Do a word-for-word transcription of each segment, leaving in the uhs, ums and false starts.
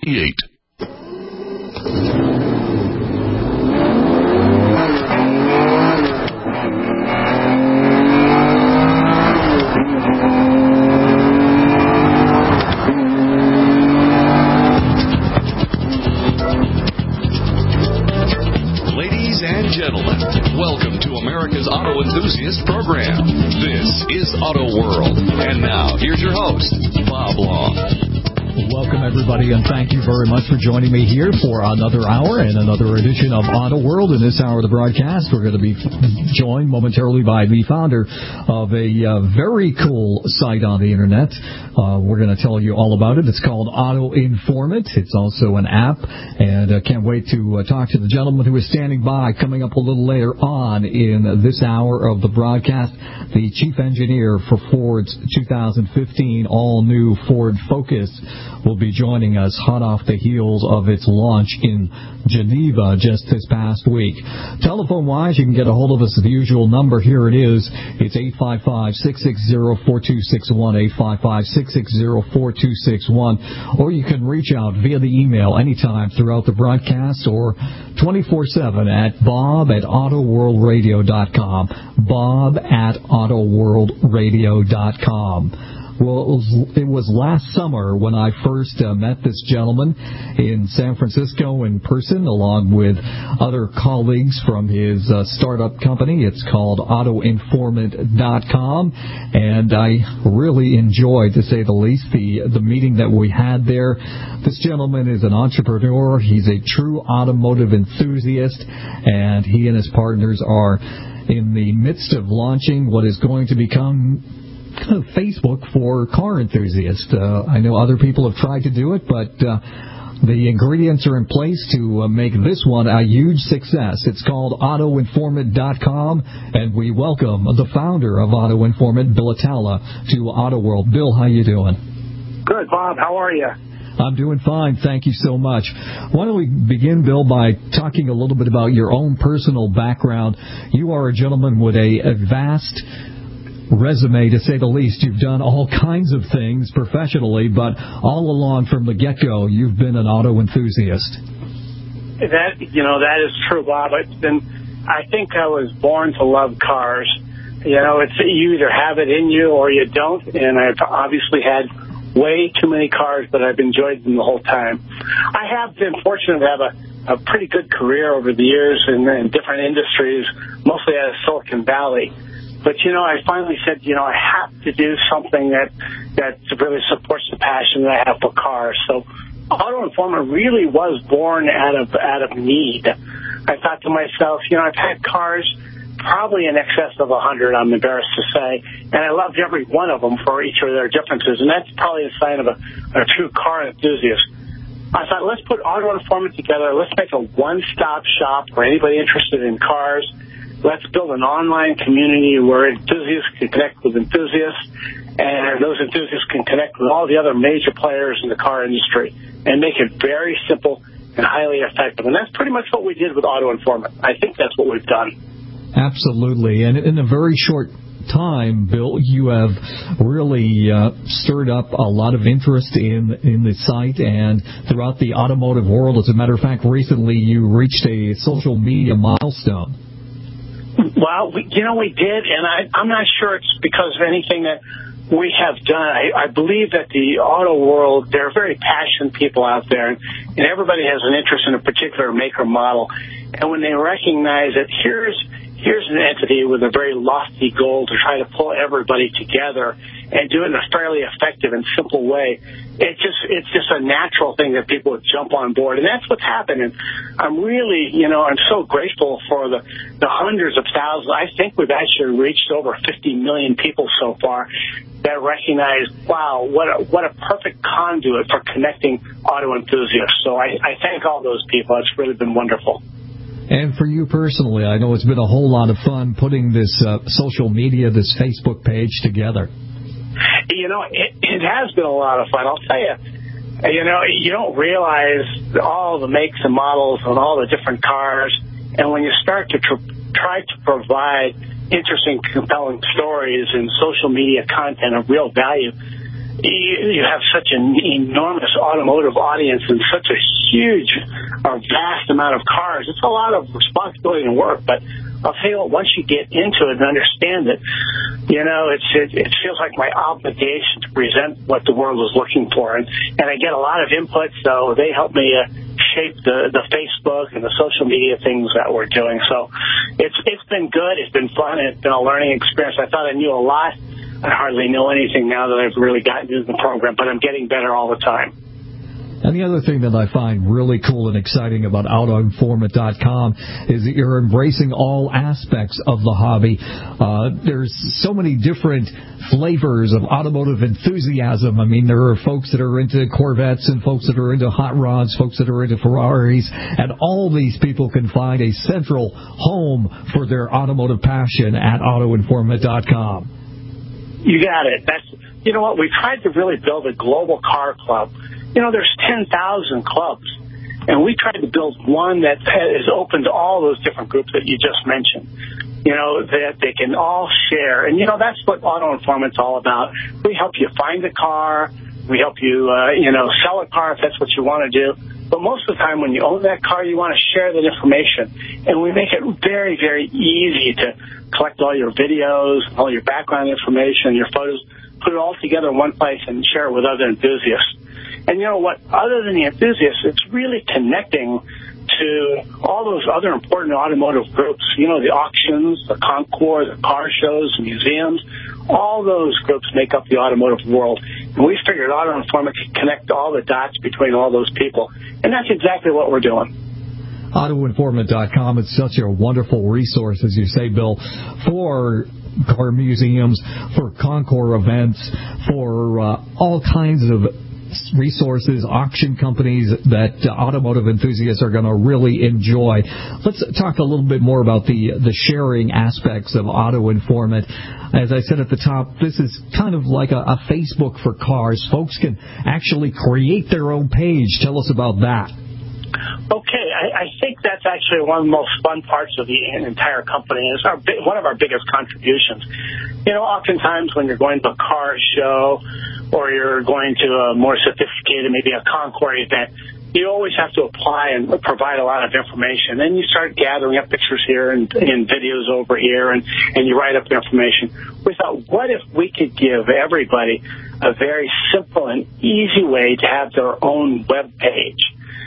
ninety-eight. Ladies and gentlemen, welcome to America's Auto Enthusiast Program. This is Auto World. And now, here's your host, Bob Long. Welcome, everybody, and thank you very much for joining me here for another hour and another edition of Auto World. In this hour of the broadcast, we're going to be joined momentarily by the founder of a uh, very cool site on the Internet. Uh, we're going to tell you all about it. It's called Auto Informant. It's also an app, and I uh, can't wait to uh, talk to the gentleman who is standing by coming up a little later on in this hour of the broadcast, the chief engineer for Ford's two thousand fifteen all-new Ford Focus will be joining us hot off the heels of its launch in Geneva just this past week. Telephone-wise, you can get a hold of us at the usual number. Here it is. It's eight five five, six six zero, four two six one, eight five five, six six zero, four two six one, or you can reach out via the email anytime throughout the broadcast or twenty-four seven at bob at autoworldradio dot com, bob at autoworldradio dot com. Well, it was, it was last summer when I first uh, met this gentleman in San Francisco in person, along with other colleagues from his uh, startup company. It's called auto informant dot com, and I really enjoyed, to say the least, the, the meeting that we had there. This gentleman is an entrepreneur. He's a true automotive enthusiast, and he and his partners are in the midst of launching what is going to become kind of Facebook for car enthusiasts. Uh, I know other people have tried to do it, but uh, the ingredients are in place to uh, make this one a huge success. It's called auto informant dot com, and we welcome the founder of Auto Informant, Bill Atala, to Auto World. Bill, how you doing? Good, Bob. How are you? I'm doing fine. Thank you so much. Why don't we begin, Bill, by talking a little bit about your own personal background. You are a gentleman with a, a vast resume, to say the least. You've done all kinds of things professionally, but all along from the get-go, you've been an auto enthusiast. That, you know, that is true, Bob. It's been, I think I was born to love cars. You know, it's you either have it in you or you don't, and I've obviously had way too many cars, but I've enjoyed them the whole time. I have been fortunate to have a, a pretty good career over the years in, in different industries, mostly out of Silicon Valley. But, you know, I finally said, you know, I have to do something that, that really supports the passion that I have for cars. So Auto Informant really was born out of out of need. I thought to myself, you know, I've had cars probably in excess of one hundred, I'm embarrassed to say, and I loved every one of them for each of their differences, and that's probably a sign of a, a true car enthusiast. I thought, let's put Auto Informant together. Let's make a one-stop shop for anybody interested in cars. Let's build an online community where enthusiasts can connect with enthusiasts, and those enthusiasts can connect with all the other major players in the car industry, and make it very simple and highly effective. And that's pretty much what we did with Auto Informant. I think that's what we've done. Absolutely. And in a very short time, Bill, you have really uh, stirred up a lot of interest in in the site and throughout the automotive world. As a matter of fact, recently you reached a social media milestone. Well, we, you know, we did, and I, I'm not sure it's because of anything that we have done. I, I believe that the auto world, there are very passionate people out there, and, and everybody has an interest in a particular make or model. And when they recognize that here's here's an entity with a very lofty goal to try to pull everybody together and do it in a fairly effective and simple way, it just it's just a natural thing that people would jump on board, and that's what's happened. And I'm really, you know, I'm so grateful for the, the hundreds of thousands. I think we've actually reached over fifty million people so far that recognize, wow, what a, what a perfect conduit for connecting auto enthusiasts. So I, I thank all those people. It's really been wonderful. And for you personally, I know it's been a whole lot of fun putting this uh, social media, this Facebook page together. You know, it, it has been a lot of fun. I'll tell you, you know, you don't realize all the makes and models and all the different cars. And when you start to tr- try to provide interesting, compelling stories and social media content of real value, you, you have such an enormous automotive audience and such a huge or vast amount of cars. It's a lot of responsibility and work, but I'll tell you what, once you get into it and understand it, you know, it's, it, it feels like my obligation to present what the world is looking for. And, and I get a lot of input, so they help me uh, shape the, the Facebook and the social media things that we're doing. So it's it's been good. It's been fun. It's been a learning experience. I thought I knew a lot. I hardly know anything now that I've really gotten into the program, but I'm getting better all the time. And the other thing that I find really cool and exciting about auto informant dot com is that you're embracing all aspects of the hobby. Uh, there's so many different flavors of automotive enthusiasm. I mean, there are folks that are into Corvettes and folks that are into hot rods, folks that are into Ferraris, and all these people can find a central home for their automotive passion at auto informant dot com. You got it. That's, you know what, we tried to really build a global car club. You know, there's ten thousand clubs, and we tried to build one that is open to all those different groups that you just mentioned, you know, that they can all share. And, you know, that's what Auto Informant's all about. We help you find a car. We help you, uh, you know, sell a car if that's what you want to do. But most of the time when you own that car, you want to share that information. And we make it very, very easy to collect all your videos, all your background information, your photos, put it all together in one place and share it with other enthusiasts. And you know what? Other than the enthusiasts, it's really connecting to all those other important automotive groups. You know, the auctions, the Concours, the car shows, museums. All those groups make up the automotive world. And we figured Auto Informant could connect all the dots between all those people. And that's exactly what we're doing. auto informant dot com is such a wonderful resource, as you say, Bill, for car museums, for Concours events, for uh, all kinds of resources, auction companies that uh, automotive enthusiasts are going to really enjoy. Let's talk a little bit more about the the sharing aspects of Auto Informant. As I said at the top, this is kind of like a, a Facebook for cars. Folks can actually create their own page. Tell us about that. Okay, I, I think that's actually one of the most fun parts of the entire company. It's our, one of our biggest contributions. You know, oftentimes when you're going to a car show or you're going to a more sophisticated, maybe a Concours event, you always have to apply and provide a lot of information. Then you start gathering up pictures here and, and videos over here, and, and you write up the information. We thought, what if we could give everybody a very simple and easy way to have their own web page?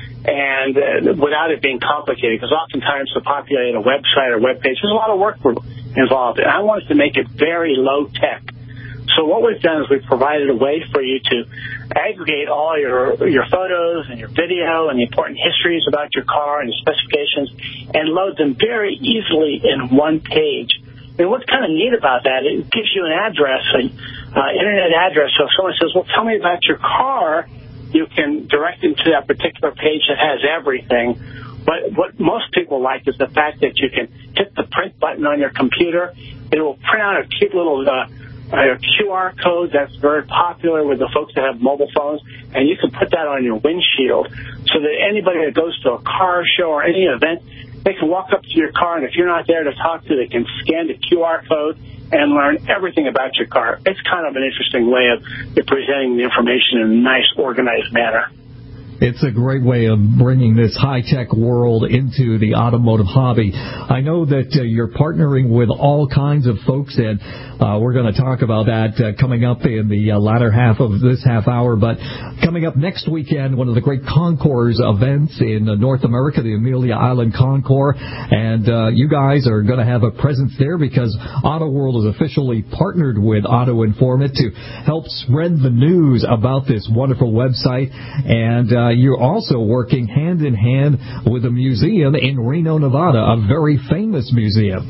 And uh, without it being complicated, because oftentimes to populate a website or web page, there's a lot of work involved. And I wanted to make it very low tech. So what we've done is we've provided a way for you to aggregate all your your photos and your video and the important histories about your car and your specifications and load them very easily in one page. And what's kind of neat about that, it gives you an address, an uh, internet address. So if someone says, well, tell me about your car, you can direct them to that particular page that has everything. But what most people like is the fact that you can hit the print button on your computer. It will print out a cute little uh, a Q R code that's very popular with the folks that have mobile phones, and you can put that on your windshield so that anybody that goes to a car show or any event, they can walk up to your car, and if you're not there to talk to, they can scan the Q R code and learn everything about your car. It's kind of an interesting way of presenting the information in a nice, organized manner. It's a great way of bringing this high-tech world into the automotive hobby. I know that uh, you're partnering with all kinds of folks, and uh, we're going to talk about that uh, coming up in the uh, latter half of this half hour. But coming up next weekend, one of the great Concours events in uh, North America, the Amelia Island Concours, and uh, you guys are going to have a presence there because Auto World is officially partnered with Auto Informant to help spread the news about this wonderful website. And uh, you're also working hand in hand with a museum in Reno, Nevada, a very famous museum.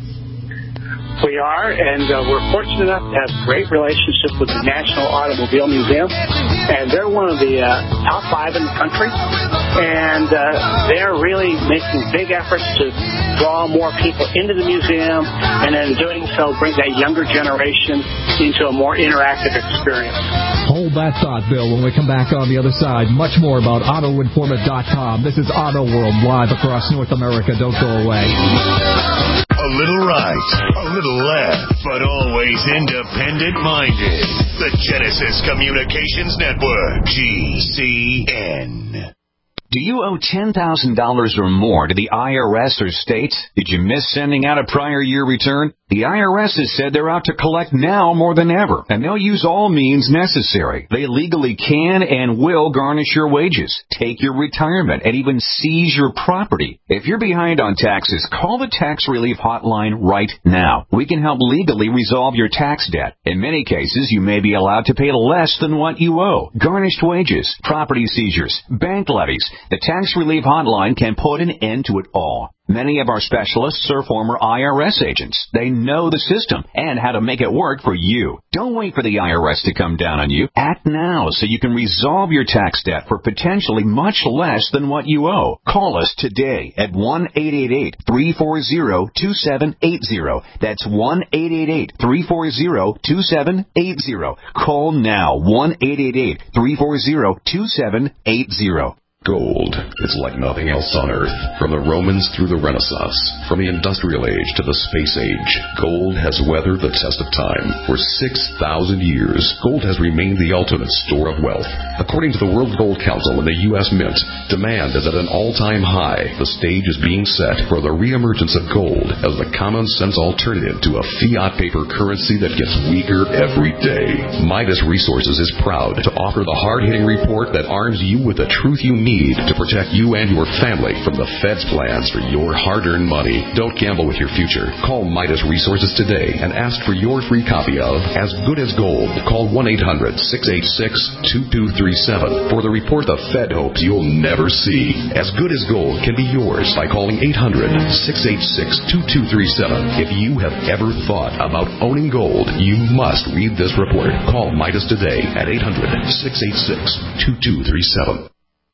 We are, and uh, we're fortunate enough to have great relationships with the National Automobile Museum, and they're one of the uh, top five in the country, and uh, they're really making big efforts to draw more people into the museum, and in doing so, bring that younger generation into a more interactive experience. Hold that thought, Bill. When we come back on the other side, much more about auto informant dot com. This is Auto World live across North America. Don't go away. little right, a little left, but always independent-minded. The Genesis Communications Network, G C N. Do you owe ten thousand dollars or more to the I R S or state? Did you miss sending out a prior year return? The I R S has said they're out to collect now more than ever, and they'll use all means necessary. They legally can and will garnish your wages, take your retirement, and even seize your property. If you're behind on taxes, call the Tax Relief Hotline right now. We can help legally resolve your tax debt. In many cases, you may be allowed to pay less than what you owe. Garnished wages, property seizures, bank levies. The Tax Relief Hotline can put an end to it all. Many of our specialists are former I R S agents. They know the system and how to make it work for you. Don't wait for the I R S to come down on you. Act now so you can resolve your tax debt for potentially much less than what you owe. Call us today at one eight eight eight, three four zero, two seven eight zero. That's one eight eight eight, three four zero, two seven eight zero. Call now, one eight eight eight, three four zero, two seven eight zero. Gold is like nothing else on Earth. From the Romans through the Renaissance, from the Industrial Age to the Space Age, gold has weathered the test of time. For six thousand years, gold has remained the ultimate store of wealth. According to the World Gold Council and the U S Mint, demand is at an all-time high. The stage is being set for the reemergence of gold as the common-sense alternative to a fiat paper currency that gets weaker every day. Midas Resources is proud to offer the hard-hitting report that arms you with the truth you need to protect you and your family from the Fed's plans for your hard-earned money. Don't gamble with your future. Call Midas Resources today and ask for your free copy of As Good as Gold. Call one eight hundred, six eight six, two two three seven for the report the Fed hopes you'll never see. As Good as Gold can be yours by calling eight hundred, six eight six, two two three seven. If you have ever thought about owning gold, you must read this report. Call Midas today at eight hundred, six eight six, two two three seven.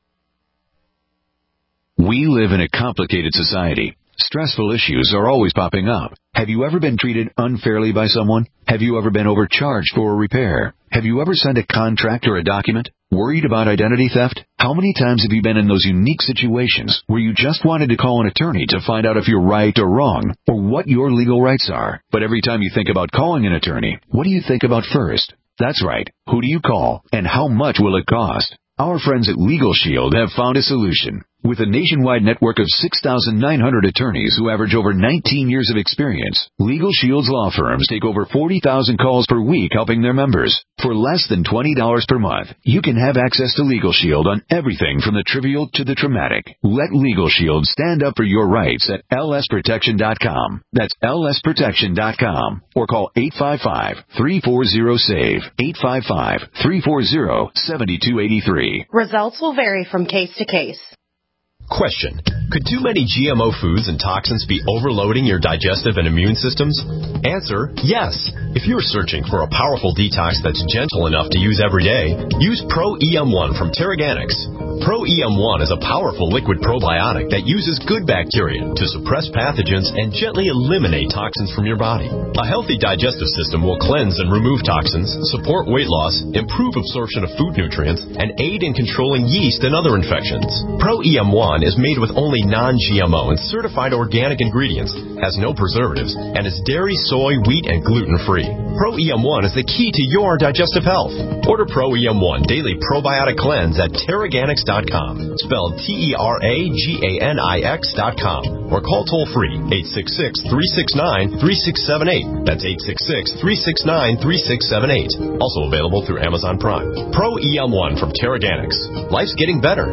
We live in a complicated society. Stressful issues are always popping up. Have you ever been treated unfairly by someone? Have you ever been overcharged for a repair? Have you ever signed a contract or a document? Worried about identity theft? How many times have you been in those unique situations where you just wanted to call an attorney to find out if you're right or wrong, or what your legal rights are? But every time you think about calling an attorney, what do you think about first? That's right. Who do you call, and how much will it cost? Our friends at Legal Shield have found a solution. With a nationwide network of six thousand nine hundred attorneys who average over nineteen years of experience, Legal Shield's law firms take over forty thousand calls per week helping their members. For less than twenty dollars per month, you can have access to Legal Shield on everything from the trivial to the traumatic. Let Legal Shield stand up for your rights at L S protection dot com. That's L S protection dot com. Or call eight five five, three four zero, SAVE, eight five five, three four zero, seven two eight three. Results will vary from case to case. Question. Could too many G M O foods and toxins be overloading your digestive and immune systems? Answer, yes. If you're searching for a powerful detox that's gentle enough to use every day, use Pro E M one from Terraganics. Pro E M one is a powerful liquid probiotic that uses good bacteria to suppress pathogens and gently eliminate toxins from your body. A healthy digestive system will cleanse and remove toxins, support weight loss, improve absorption of food nutrients, and aid in controlling yeast and other infections. Pro E M one is made with only non-G M O and certified organic ingredients, has no preservatives, and is dairy, soy, wheat, and gluten-free. Pro E M one is the key to your digestive health. Order Pro E M one Daily Probiotic Cleanse at Terraganics dot com, spelled T E R A G A N I X dot com, or call toll-free eight six six, three six nine, three six seven eight. That's eight six six, three six nine, three six seven eight. Also available through Amazon Prime. Pro E M one from Terraganics. Life's getting better.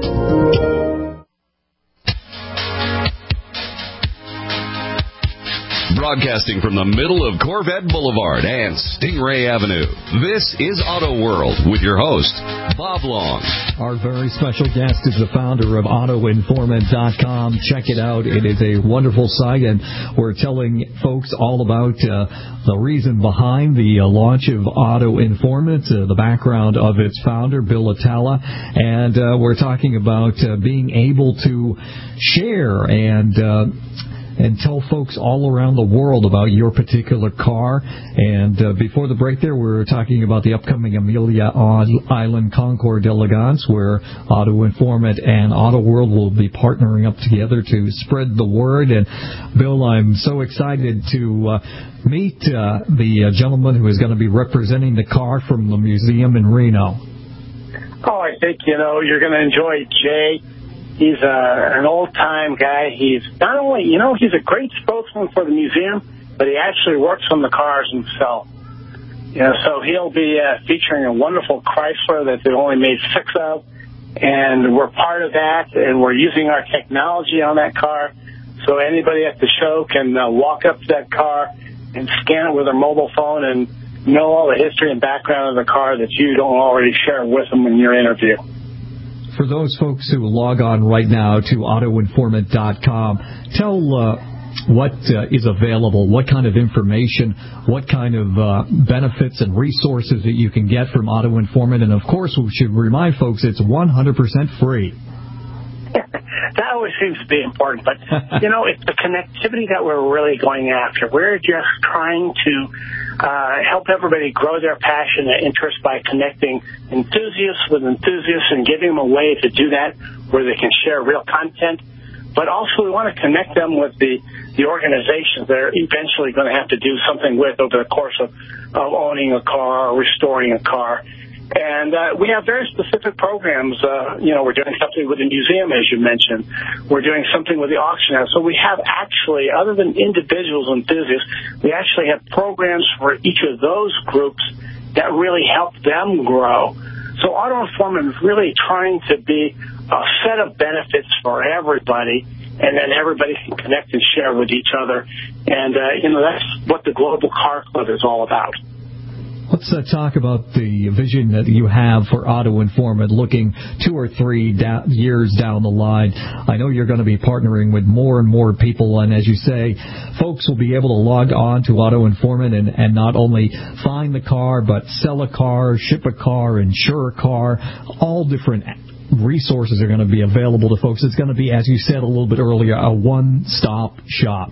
Broadcasting from the middle of Corvette Boulevard and Stingray Avenue, this is Auto World with your host, Bob Long. Our very special guest is the founder of auto informant dot com. Check it out. It is a wonderful site, and we're telling folks all about uh, the reason behind the uh, launch of Auto Informant, uh, the background of its founder, Bill Atala, and uh, we're talking about uh, being able to share and uh, and tell folks all around the world about your particular car. And uh, before the break there, we were talking about the upcoming Amelia Island Concours d'Elegance, where Auto Informant and Auto World will be partnering up together to spread the word. And, Bill, I'm so excited to uh, meet uh, the uh, gentleman who is going to be representing the car from the museum in Reno. Oh, I think, you know, you're going to enjoy Jay. He's uh, an old-time guy. He's not only, you know, he's a great spokesman for the museum, but he actually works on the cars himself. You know, so he'll be uh, featuring a wonderful Chrysler that they've only made six of, and we're part of that, and we're using our technology on that car. So anybody at the show can uh, walk up to that car and scan it with their mobile phone and know all the history and background of the car that you don't already share with them in your interview. For those folks who log on right now to auto informant dot com, tell uh, what uh, is available, what kind of information, what kind of uh, benefits and resources that you can get from Auto Informant. And, of course, we should remind folks it's one hundred percent free. That always seems to be important, but, you know, it's the connectivity that we're really going after. We're just trying to uh, help everybody grow their passion and interest by connecting enthusiasts with enthusiasts and giving them a way to do that where they can share real content. But also we want to connect them with the, the organizations they're eventually going to have to do something with over the course of, of owning a car or restoring a car. And uh, we have very specific programs. Uh, you know, we're doing something with the museum, as you mentioned. We're doing something with the auction house. So we have actually, other than individuals and enthusiasts, we actually have programs for each of those groups that really help them grow. So Auto Informant is really trying to be a set of benefits for everybody, and then everybody can connect and share with each other. And, uh, you know, that's what the Global Car Club is all about. Let's uh, talk about the vision that you have for Auto Informant looking two or three da- years down the line. I know you're going to be partnering with more and more people, and as you say, folks will be able to log on to Auto Informant and, and not only find the car, but sell a car, ship a car, insure a car. All different resources are going to be available to folks. It's going to be, as you said a little bit earlier, a one-stop shop.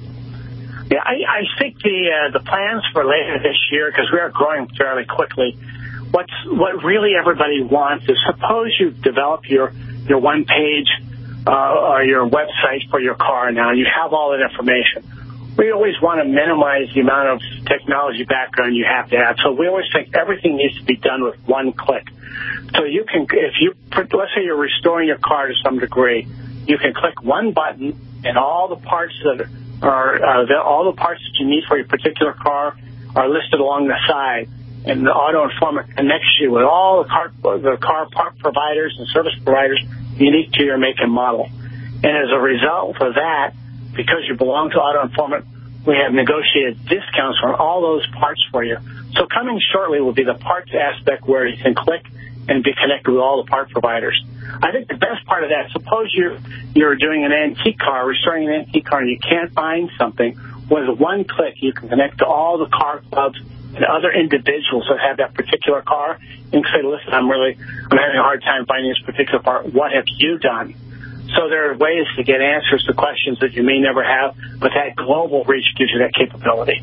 Yeah, I, I think the uh, the plans for later this year, because we are growing fairly quickly, what's what really everybody wants is, suppose you develop your your one page uh, or your website for your car now, and you have all that information. We always want to minimize the amount of technology background you have to have, so we always think everything needs to be done with one click. So you can, if you, let's say you're restoring your car to some degree, you can click one button, and all the parts that are Are, uh, the, all the parts that you need for your particular car are listed along the side, and the Auto Informant connects you with all the car, the car part providers and service providers unique to your make and model. And as a result of that, because you belong to Auto Informant, we have negotiated discounts on all those parts for you. So coming shortly will be the parts aspect where you can click and be connected with all the part providers. I think the best part of that, suppose you're, you're doing an antique car, restoring an antique car, and you can't find something, with one click you can connect to all the car clubs and other individuals that have that particular car and say, listen, I'm really, I'm having a hard time finding this particular part. What have you done? So there are ways to get answers to questions that you may never have, but that global reach gives you that capability.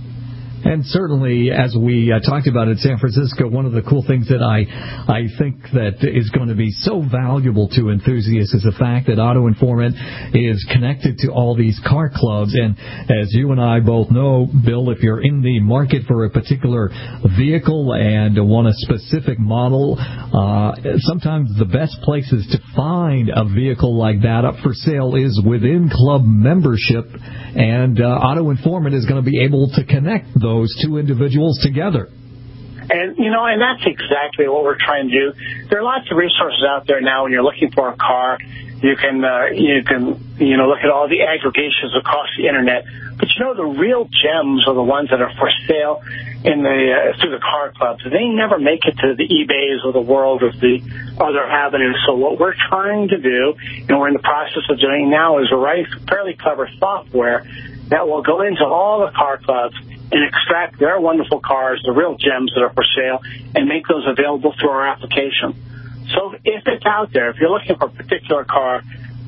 And certainly, as we uh, talked about in San Francisco, one of the cool things that I I think that is going to be so valuable to enthusiasts is the fact that Auto Informant is connected to all these car clubs. And as you and I both know, Bill, if you're in the market for a particular vehicle and want a specific model, uh, sometimes the best places to find a vehicle like that up for sale is within club membership. And uh, Auto Informant is going to be able to connect those those two individuals together. And, you know, and that's exactly what we're trying to do. There are lots of resources out there now when you're looking for a car. You can, uh, you can, you know, look at all the aggregations across the Internet. But, you know, the real gems are the ones that are for sale in the uh, through the car clubs. They never make it to the eBays of the world or the other avenues. So what we're trying to do, and we're in the process of doing now, is we're writing fairly clever software that will go into all the car clubs and extract their wonderful cars, the real gems that are for sale, and make those available through our application. So if it's out there, if you're looking for a particular car,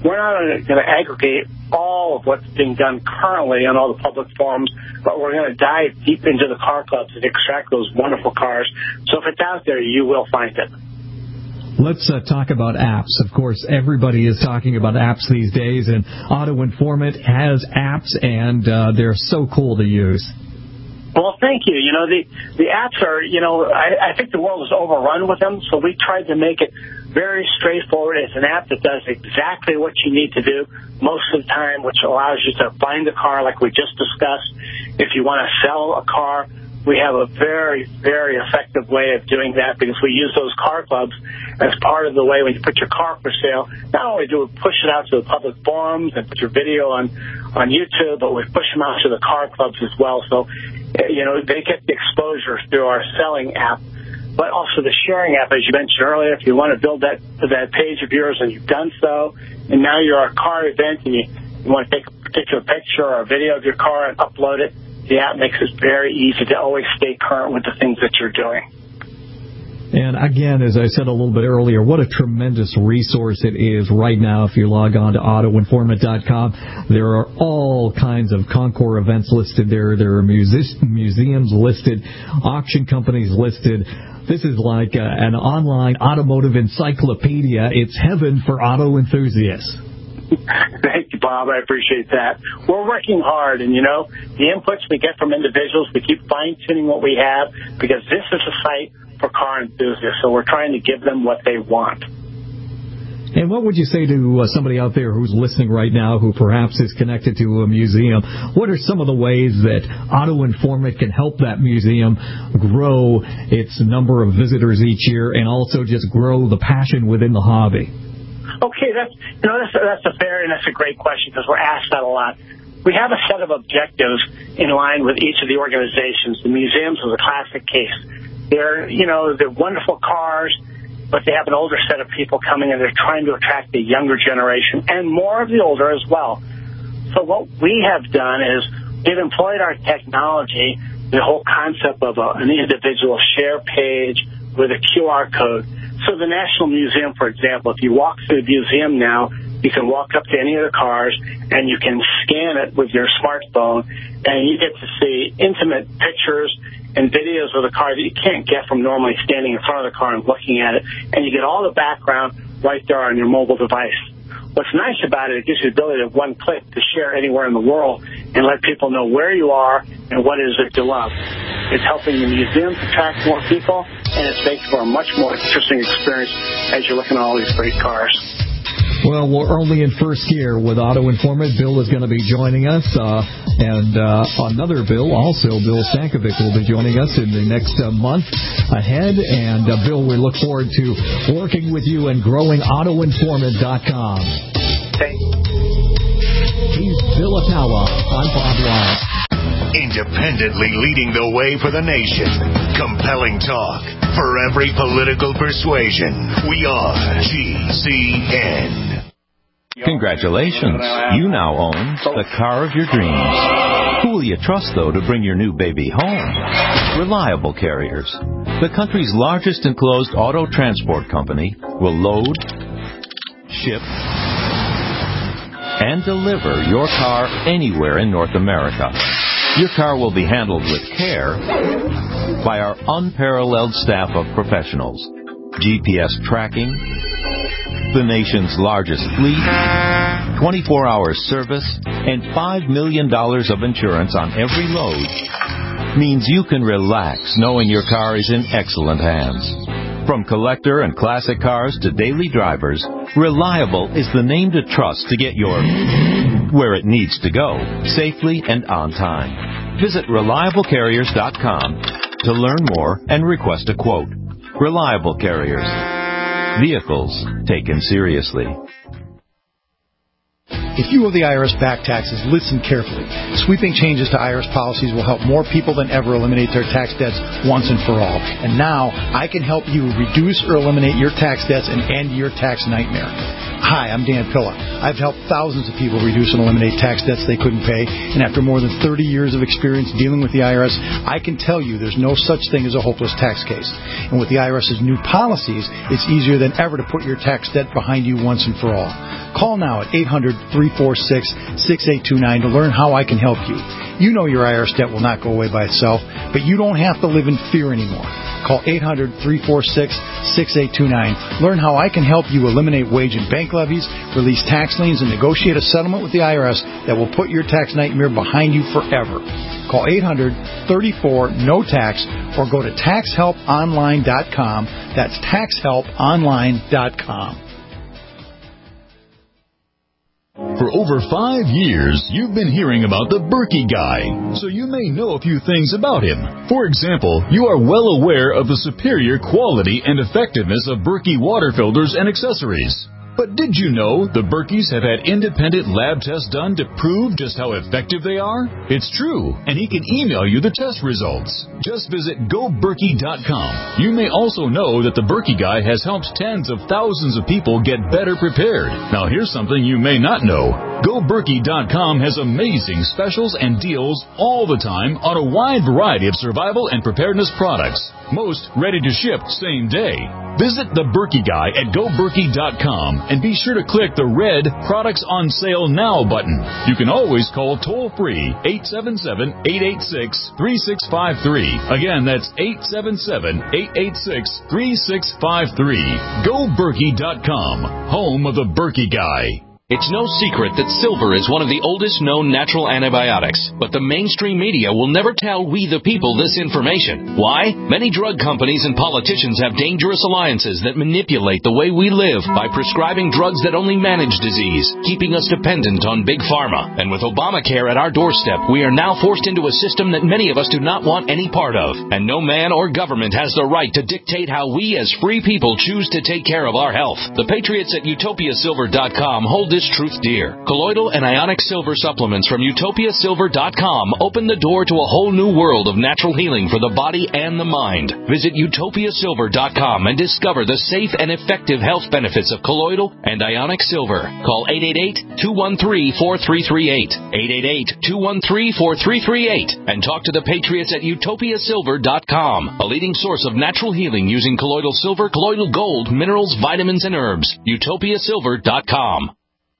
we're not going to aggregate all of what's being done currently on all the public forums, but we're going to dive deep into the car clubs and extract those wonderful cars. So if it's out there, you will find it. Let's uh, talk about apps. Of course, everybody is talking about apps these days, and Auto Informant has apps, and uh, they're so cool to use. Well, thank you. You know, the, the apps are, you know, I, I think the world is overrun with them, so we tried to make it very straightforward. It's an app that does exactly what you need to do most of the time, which allows you to find a car like we just discussed. If you want to sell a car, we have a very, very effective way of doing that because we use those car clubs as part of the way when you put your car for sale. Not only do we push it out to the public forums and put your video on, on YouTube, but we push them out to the car clubs as well. So, you know, they get the exposure through our selling app, but also the sharing app, as you mentioned earlier. If you want to build that that page of yours and you've done so, and now you're at a car event and you, you want to take a particular picture or a video of your car and upload it, the app makes it very easy to always stay current with the things that you're doing. And again, as I said a little bit earlier, what a tremendous resource it is right now. If you log on to auto informant dot com, there are all kinds of Concours events listed there. There are music- museums listed, auction companies listed. This is like a, an online automotive encyclopedia. It's heaven for auto enthusiasts. Thank you, Bob. I appreciate that. We're working hard, and, you know, the inputs we get from individuals, we keep fine-tuning what we have because this is a site for car enthusiasts, so we're trying to give them what they want. And what would you say to uh, somebody out there who's listening right now who perhaps is connected to a museum? What are some of the ways that Auto Informant can help that museum grow its number of visitors each year and also just grow the passion within the hobby? Okay, that's, you know, that's, that's a fair and that's a great question because we're asked that a lot. We have a set of objectives in line with each of the organizations. The museums is a classic case. They're, you know, they're wonderful cars, but they have an older set of people coming and they're trying to attract the younger generation and more of the older as well. So what we have done is we've employed our technology, the whole concept of a, an individual share page with a Q R code. So the National Museum, for example, if you walk through the museum now, you can walk up to any of the cars and you can scan it with your smartphone and you get to see intimate pictures and videos of the car that you can't get from normally standing in front of the car and looking at it. And you get all the background right there on your mobile device. What's nice about it, it gives you the ability of one click to share anywhere in the world and let people know where you are and what it is that you love. It's helping the museum attract more people, and it's making for a much more interesting experience as you're looking at all these great cars. Well, we're only in first gear with Auto Informant. Bill is going to be joining us, uh, and uh, another Bill, also Bill Stankovic, will be joining us in the next uh, month ahead. And, uh, Bill, we look forward to working with you and growing auto informant dot com. Thank you. He's Bill Atawa. I'm Bob Wise. Independently leading the way for the nation. Compelling talk for every political persuasion. We are G C N. Congratulations. You now own the car of your dreams. Who will you trust, though, to bring your new baby home? Reliable Carriers. The country's largest enclosed auto transport company will load, ship, and deliver your car anywhere in North America. Your car will be handled with care by our unparalleled staff of professionals. G P S tracking, the nation's largest fleet, twenty-four hour service, and five million dollars of insurance on every load means you can relax knowing your car is in excellent hands. From collector and classic cars to daily drivers, Reliable is the name to trust to get your where it needs to go, safely and on time. Visit reliable carriers dot com to learn more and request a quote. Reliable Carriers. Vehicles taken seriously. If you owe the I R S back taxes, listen carefully. Sweeping changes to I R S policies will help more people than ever eliminate their tax debts once and for all. And now, I can help you reduce or eliminate your tax debts and end your tax nightmare. Hi, I'm Dan Pilla. I've helped thousands of people reduce and eliminate tax debts they couldn't pay. And after more than thirty years of experience dealing with the I R S, I can tell you there's no such thing as a hopeless tax case. And with the IRS's new policies, it's easier than ever to put your tax debt behind you once and for all. Call now at eight hundred, three four six, six eight two nine to learn how I can help you. You know your I R S debt will not go away by itself, but you don't have to live in fear anymore. Call eight hundred, three four six, six eight two nine. Learn how I can help you eliminate wage and bank levies, release tax liens, and negotiate a settlement with the I R S that will put your tax nightmare behind you forever. Call eight hundred, three four, N O tax or go to tax help online dot com. That's tax help online dot com. For over five years, you've been hearing about the Berkey Guy, so you may know a few things about him. For example, you are well aware of the superior quality and effectiveness of Berkey water filters and accessories. But did you know the Berkeys have had independent lab tests done to prove just how effective they are? It's true, and he can email you the test results. Just visit go berkey dot com. You may also know that the Berkey Guy has helped tens of thousands of people get better prepared. Now here's something you may not know. go berkey dot com has amazing specials and deals all the time on a wide variety of survival and preparedness products. Most ready to ship same day. Visit the Berkey Guy at go berkey dot com and be sure to click the red Products on Sale Now button. You can always call toll-free eight seven seven, eight eight six, three six five three. Again, that's eight seven seven, eight eight six, three six five three. go berkey dot com, home of the Berkey Guy. It's no secret that silver is one of the oldest known natural antibiotics, but the mainstream media will never tell we the people this information. Why? Many drug companies and politicians have dangerous alliances that manipulate the way we live by prescribing drugs that only manage disease, keeping us dependent on big pharma. And with Obamacare at our doorstep, we are now forced into a system that many of us do not want any part of. And no man or government has the right to dictate how we as free people choose to take care of our health. The patriots at utopia silver dot com hold this truth dear. Colloidal and ionic silver supplements from utopia silver dot com open the door to a whole new world of natural healing for the body and the mind. Visit utopia silver dot com and discover the safe and effective health benefits of colloidal and ionic silver. Call eight eight eight, two one three, four three three eight, eight eight eight, two one three, four three three eight, and talk to the patriots at utopia silver dot com, a leading source of natural healing using colloidal silver, colloidal gold, minerals, vitamins, and herbs. utopia silver dot com.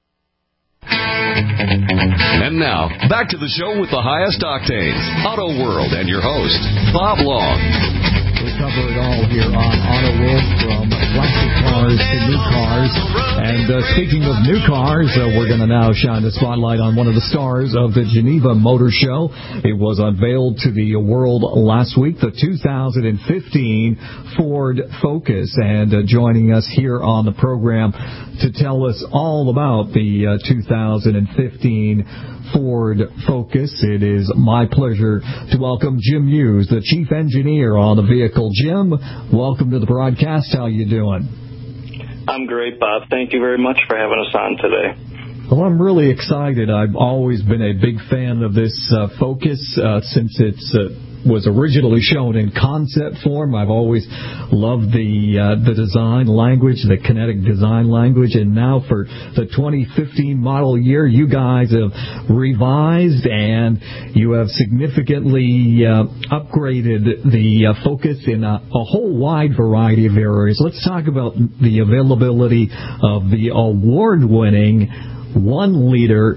And now, back to the show with the highest octanes, Auto World, and your host, Bob Long. We cover it all here on Auto World, from classic cars to new cars. And uh, speaking of new cars, uh, we're going to now shine the spotlight on one of the stars of the Geneva Motor Show. It was unveiled to the world last week, the two thousand fifteen Ford Focus. And uh, joining us here on the program to tell us all about the uh, two thousand fifteen Ford Focus, it is my pleasure to welcome Jim Hughes, the chief engineer on the vehicle. Jim, welcome to the broadcast. How you doing? I'm great, Bob. Thank you very much for having us on today. Well, I'm really excited. I've always been a big fan of this uh, Focus uh, since it's uh, was originally shown in concept form. I've always loved the uh, the design language, the kinetic design language, and now for the twenty fifteen model year, you guys have revised and you have significantly uh, upgraded the uh, Focus in a, a whole wide variety of areas. Let's talk about the availability of the award-winning one liter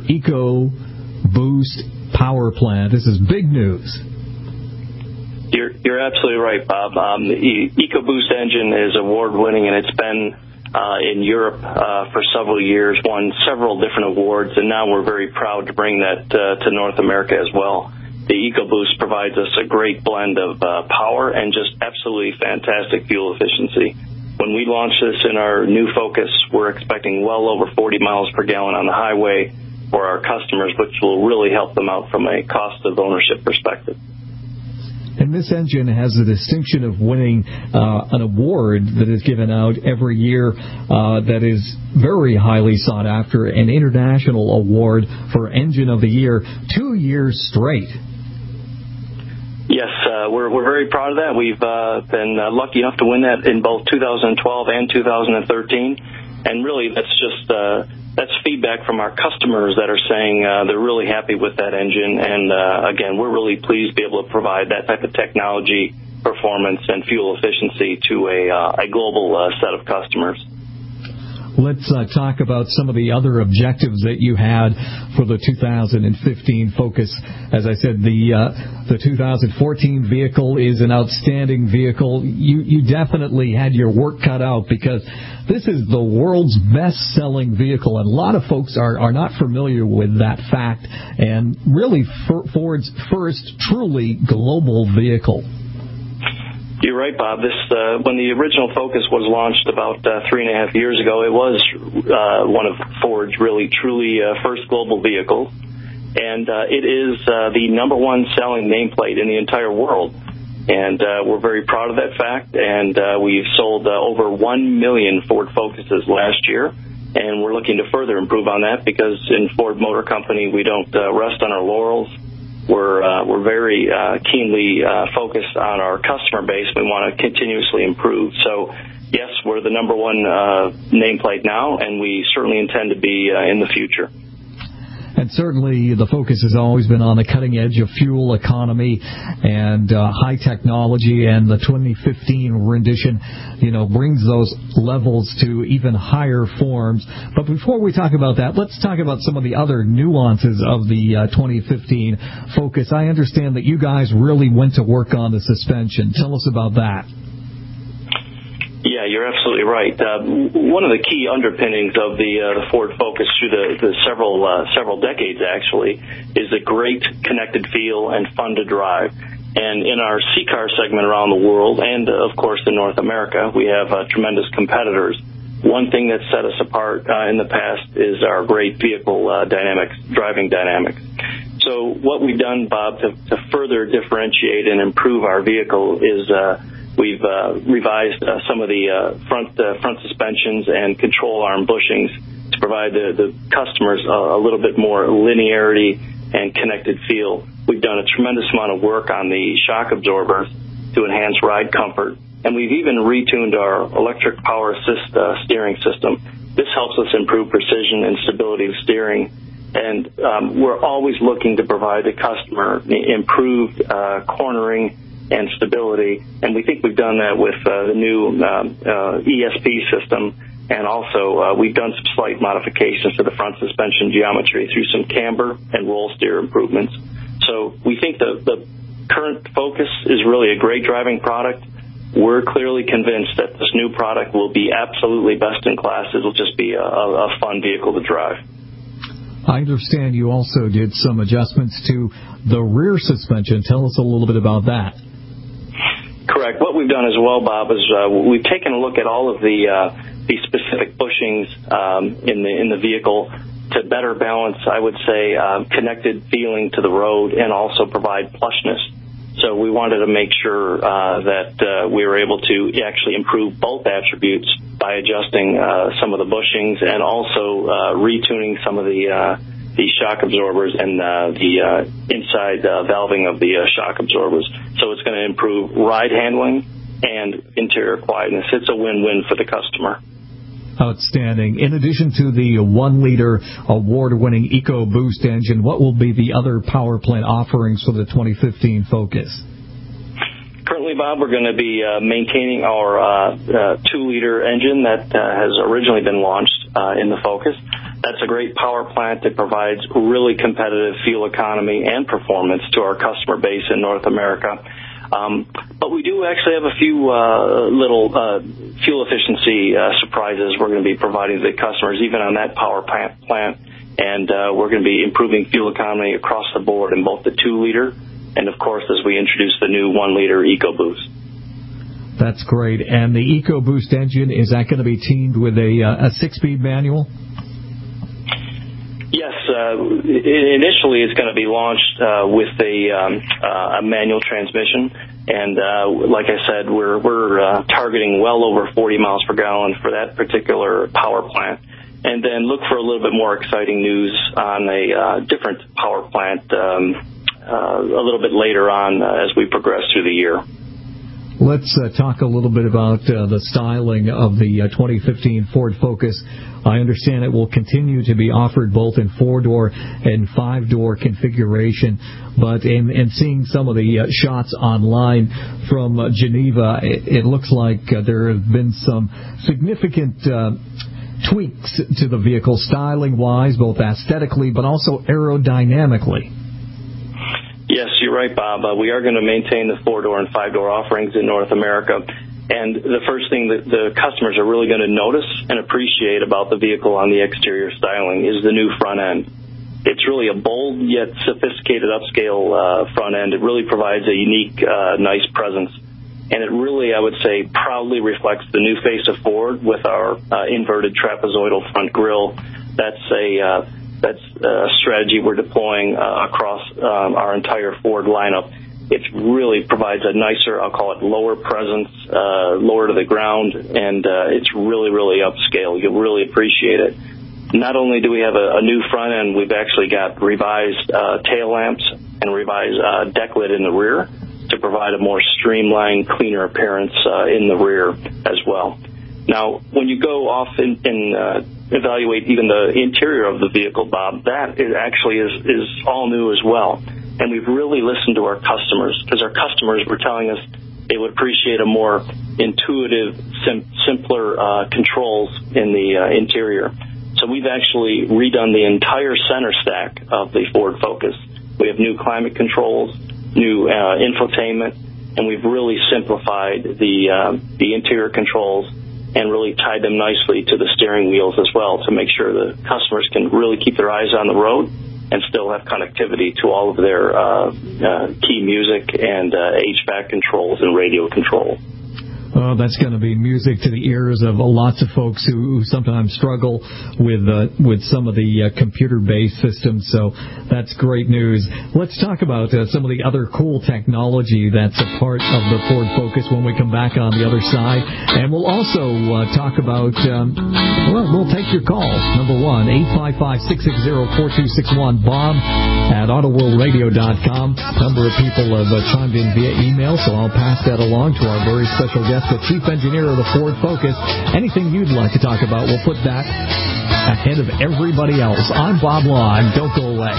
EcoBoost power plant. This is big news. You're, you're absolutely right, Bob. Um, the EcoBoost engine is award-winning, and it's been uh, in Europe uh, for several years, won several different awards, and now we're very proud to bring that uh, to North America as well. The EcoBoost provides us a great blend of uh, power and just absolutely fantastic fuel efficiency. When we launch this in our new Focus, we're expecting well over forty miles per gallon on the highway for our customers, which will really help them out from a cost of ownership perspective. And this engine has the distinction of winning uh, an award that is given out every year uh, that is very highly sought after, an international award for Engine of the Year, two years straight. Yes, uh, we're we're very proud of that. We've uh, been uh, lucky enough to win that in both two thousand twelve and two thousand thirteen, and really that's just uh, that's feedback from our customers that are saying uh, they're really happy with that engine. And uh, again, we're really pleased to be able to provide that type of technology, performance, and fuel efficiency to a uh, a global uh, set of customers. Let's uh, talk about some of the other objectives that you had for the two thousand fifteen Focus. As I said, the uh, the two thousand fourteen vehicle is an outstanding vehicle. You you definitely had your work cut out because this is the world's best-selling vehicle, and a lot of folks are, are not familiar with that fact, and really Ford's first truly global vehicle. You're right, Bob. This uh, when the original Focus was launched about uh, three and a half years ago, it was uh, one of Ford's really, truly uh, first global vehicles, and uh, it is uh, the number one selling nameplate in the entire world. And uh, we're very proud of that fact, and uh, we've sold uh, over one million Ford Focuses last year, and we're looking to further improve on that because in Ford Motor Company, we don't uh, rest on our laurels. We're uh, we're very uh, keenly uh, focused on our customer base. We want to continuously improve. So, yes, we're the number one uh, nameplate now, and we certainly intend to be uh, in the future. And certainly the focus has always been on the cutting edge of fuel economy and uh, high technology, and the twenty fifteen rendition, you know, brings those levels to even higher forms. But before we talk about that, let's talk about some of the other nuances of the uh, twenty fifteen Focus. I understand that you guys really went to work on the suspension. Tell us about that. Yeah, you're absolutely right. Uh, one of the key underpinnings of the, uh, the Ford Focus through the, the several uh, several decades, actually, is the great connected feel and fun to drive. And in our C-Car segment around the world, and, uh, of course, in North America, we have uh, tremendous competitors. One thing that set us apart uh, in the past is our great vehicle uh, dynamics, driving dynamics. So what we've done, Bob, to, to further differentiate and improve our vehicle is uh, We've uh, revised uh, some of the uh, front uh, front suspensions and control arm bushings to provide the, the customers a, a little bit more linearity and connected feel. We've done a tremendous amount of work on the shock absorbers to enhance ride comfort, and we've even retuned our electric power assist uh, steering system. This helps us improve precision and stability of steering, and um, we're always looking to provide the customer improved uh, cornering and stability, and we think we've done that with uh, the new um, uh, E S P system, and also uh, we've done some slight modifications to the front suspension geometry through some camber and roll steer improvements. So we think the, the current Focus is really a great driving product. We're clearly convinced that this new product will be absolutely best in class. It'll just be a, a fun vehicle to drive. I understand you also did some adjustments to the rear suspension. Tell us a little bit about that. Correct. What we've done as well, Bob, is uh, we've taken a look at all of the uh, the specific bushings um, in the in the vehicle to better balance, I would say, uh, connected feeling to the road and also provide plushness. So we wanted to make sure uh, that uh, we were able to actually improve both attributes by adjusting uh, some of the bushings and also uh, retuning some of the uh, the shock absorbers and uh, the uh, inside uh, valving of the uh, shock absorbers. So it's going to improve ride handling and interior quietness. It's a win-win for the customer. Outstanding. In addition to the one-liter award-winning EcoBoost engine, what will be the other power plant offerings for the twenty fifteen Focus? Currently, Bob, we're going to be uh, maintaining our uh, uh, two-liter engine that uh, has originally been launched uh, in the Focus. That's a great power plant that provides really competitive fuel economy and performance to our customer base in North America. Um, but we do actually have a few uh, little uh, fuel efficiency uh, surprises we're going to be providing to the customers, even on that power plant. plant. And uh, we're going to be improving fuel economy across the board in both the two-liter and, of course, as we introduce the new one-liter EcoBoost. That's great. And the EcoBoost engine, is that going to be teamed with a, uh, a six-speed manual? Yes, uh, initially it's going to be launched uh, with a, um, uh, a manual transmission, and uh, like I said, we're we're uh, targeting well over forty miles per gallon for that particular power plant, and then look for a little bit more exciting news on a uh, different power plant um, uh, a little bit later on uh, as we progress through the year. Let's uh, talk a little bit about uh, the styling of the uh, twenty fifteen Ford Focus. I understand it will continue to be offered both in four-door and five-door configuration, but in, in seeing some of the uh, shots online from uh, Geneva, it, it looks like uh, there have been some significant uh, tweaks to the vehicle styling-wise, both aesthetically but also aerodynamically. Yes, you're right, Bob. Uh, we are going to maintain the four-door and five-door offerings in North America. And the first thing that the customers are really going to notice and appreciate about the vehicle on the exterior styling is the new front end. It's really a bold yet sophisticated upscale uh, front end. It really provides a unique, uh, nice presence. And it really, I would say, proudly reflects the new face of Ford with our uh, inverted trapezoidal front grille. That's a uh, that's a strategy we're deploying uh, across um, our entire Ford lineup. It really provides a nicer, I'll call it, lower presence, uh, lower to the ground, and uh, it's really, really upscale. You'll really appreciate it. Not only do we have a, a new front end, we've actually got revised uh, tail lamps and revised uh, deck lid in the rear to provide a more streamlined, cleaner appearance uh, in the rear as well. Now, when you go off and, and uh, evaluate even the interior of the vehicle, Bob, that is actually is, is all new as well. And we've really listened to our customers, because our customers were telling us they would appreciate a more intuitive, sim- simpler uh, controls in the uh, interior. So we've actually redone the entire center stack of the Ford Focus. We have new climate controls, new uh, infotainment, and we've really simplified the uh, the interior controls and really tied them nicely to the steering wheels as well to make sure the customers can really keep their eyes on the road and still have connectivity to all of their uh, uh, key music and uh, H V A C controls and radio control. Oh, that's going to be music to the ears of lots of folks who, who sometimes struggle with uh, with some of the uh, computer-based systems. So that's great news. Let's talk about uh, some of the other cool technology that's a part of the Ford Focus when we come back on the other side. And we'll also uh, talk about, um, well, we'll take your calls. Number one, eight five five, six six zero, four two six one, Bob at auto world radio dot com. A number of people have uh, chimed in via email, so I'll pass that along to our very special guest, the Chief Engineer of the Ford Focus. Anything you'd like to talk about, we'll put that ahead of everybody else. I'm Bob Law, and don't go away.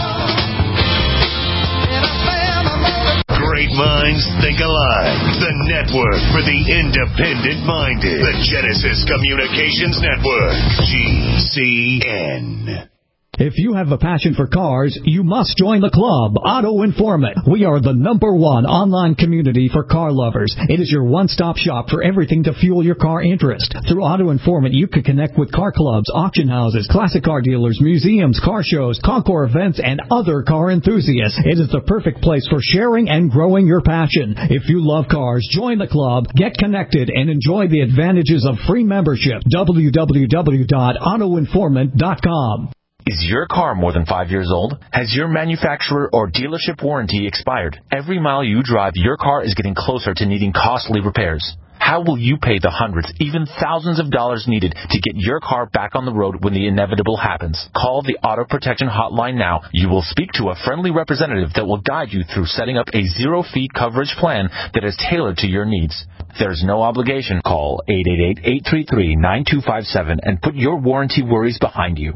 Great minds think alike. The network for the independent-minded. The Genesis Communications Network. G C N. If you have a passion for cars, you must join the club, Auto Informant. We are the number one online community for car lovers. It is your one-stop shop for everything to fuel your car interest. Through Auto Informant, you can connect with car clubs, auction houses, classic car dealers, museums, car shows, concours events, and other car enthusiasts. It is the perfect place for sharing and growing your passion. If you love cars, join the club, get connected, and enjoy the advantages of free membership. w w w dot auto informant dot com. Is your car more than five years old? Has your manufacturer or dealership warranty expired? Every mile you drive, your car is getting closer to needing costly repairs. How will you pay the hundreds, even thousands of dollars needed to get your car back on the road when the inevitable happens? Call the Auto Protection Hotline now. You will speak to a friendly representative that will guide you through setting up a zero-fee coverage plan that is tailored to your needs. There's no obligation. Call eight eight eight, eight three three, nine two five seven and put your warranty worries behind you.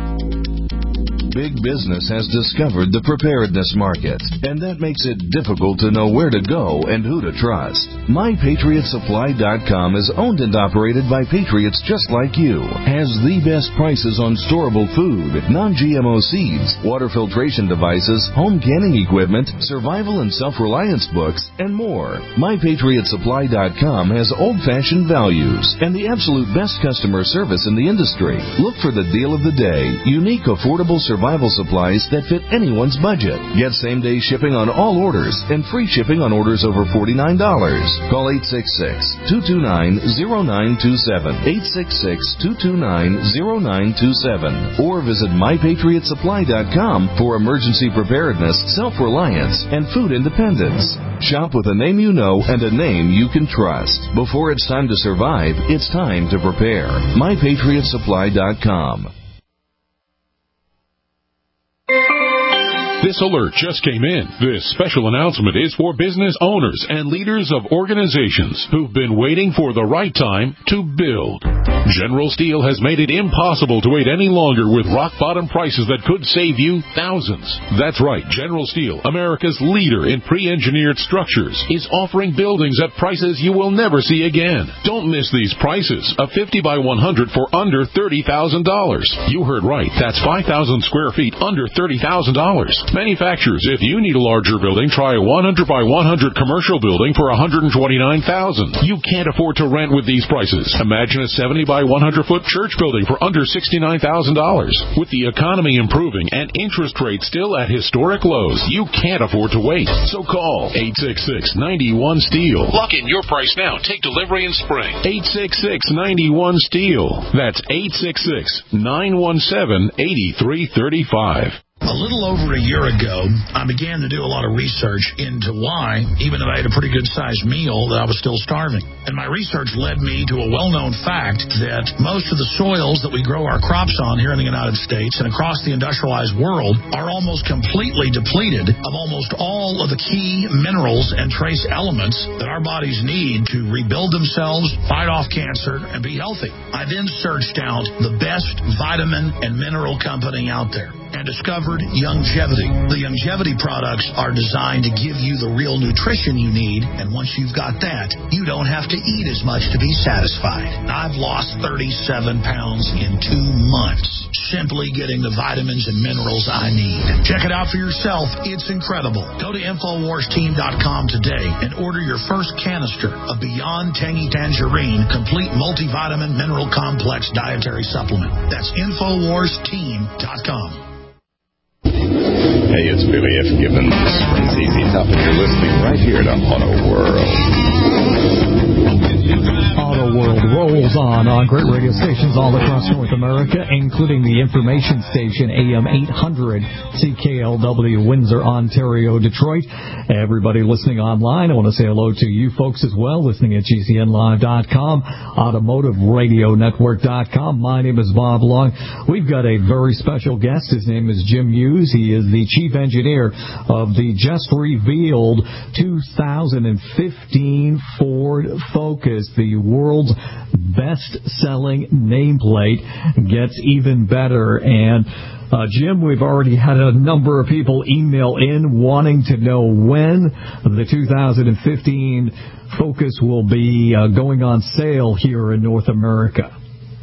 Big business has discovered the preparedness market, and that makes it difficult to know where to go and who to trust. My Patriot Supply dot com is owned and operated by patriots just like you, has the best prices on storable food, non-G M O seeds, water filtration devices, home canning equipment, survival and self-reliance books, and more. My Patriot Supply dot com has old-fashioned values and the absolute best customer service in the industry. Look for the deal of the day, unique, affordable survival Survival supplies that fit anyone's budget. Get same-day shipping on all orders and free shipping on orders over forty-nine dollars. Call eight six six, two two nine, zero nine two seven, eight six six, two two nine, zero nine two seven, or visit my patriot supply dot com for emergency preparedness, self-reliance, and food independence. Shop with a name you know and a name you can trust. Before it's time to survive, it's time to prepare. my patriot supply dot com. This alert just came in. This special announcement is for business owners and leaders of organizations who've been waiting for the right time to build. General Steel has made it impossible to wait any longer with rock-bottom prices that could save you thousands. That's right. General Steel, America's leader in pre-engineered structures, is offering buildings at prices you will never see again. Don't miss these prices. A fifty by one hundred for under thirty thousand dollars. You heard right. That's five thousand square feet under thirty thousand dollars. Manufacturers, if you need a larger building, try a one hundred by one hundred commercial building for one hundred twenty-nine thousand dollars. You can't afford to rent with these prices. Imagine a seventy by one hundred foot church building for under sixty-nine thousand dollars. With the economy improving and interest rates still at historic lows, you can't afford to wait. So call eight six six, nine one, STEEL. Lock in your price now. Take delivery in spring. eight six six, nine one, STEEL. That's eight six six, nine one seven, eight three three five. A little over a year ago, I began to do a lot of research into why, even though I had a pretty good-sized meal, that I was still starving. And my research led me to a well-known fact that most of the soils that we grow our crops on here in the United States and across the industrialized world are almost completely depleted of almost all of the key minerals and trace elements that our bodies need to rebuild themselves, fight off cancer, and be healthy. I then searched out the best vitamin and mineral company out there and discovered Youngevity. The Youngevity products are designed to give you the real nutrition you need, and once you've got that, you don't have to eat as much to be satisfied. I've lost thirty-seven pounds in two months, simply getting the vitamins and minerals I need. Check it out for yourself. It's incredible. Go to Infowars Team dot com today and order your first canister of Beyond Tangy Tangerine Complete Multivitamin Mineral Complex Dietary Supplement. That's Infowars Team dot com. Hey, it's Billy F. Gibbons from Z Z Top, and you're listening right here to Auto World. Auto World rolls on on great radio stations all across North America, including the information station A M eight hundred C K L W, Windsor, Ontario, Detroit. Everybody listening online, I want to say hello to you folks as well, listening at G C N live dot com, automotive radio network dot com. My name is Bob Long. We've got a very special guest. His name is Jim Hughes. He is the chief engineer of the just revealed two thousand fifteen Ford Focus, the world's best-selling nameplate. Gets even better. And Uh, Jim, we've already had a number of people email in wanting to know when the two thousand fifteen Focus will be uh, going on sale here in North America.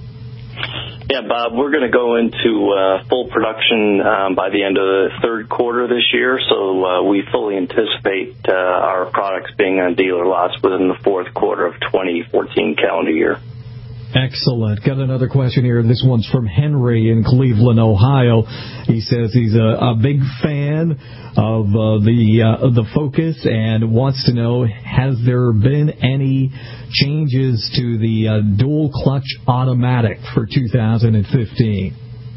Yeah, Bob, we're going to go into uh, full production um, by the end of the third quarter this year, so uh, we fully anticipate uh, our products being on dealer lots within the fourth quarter of twenty fourteen calendar year. Excellent. Got another question here. This one's from Henry in Cleveland, Ohio. He says he's a, a big fan of uh, the uh, the Focus and wants to know, has there been any changes to the uh, dual clutch automatic for two thousand fifteen?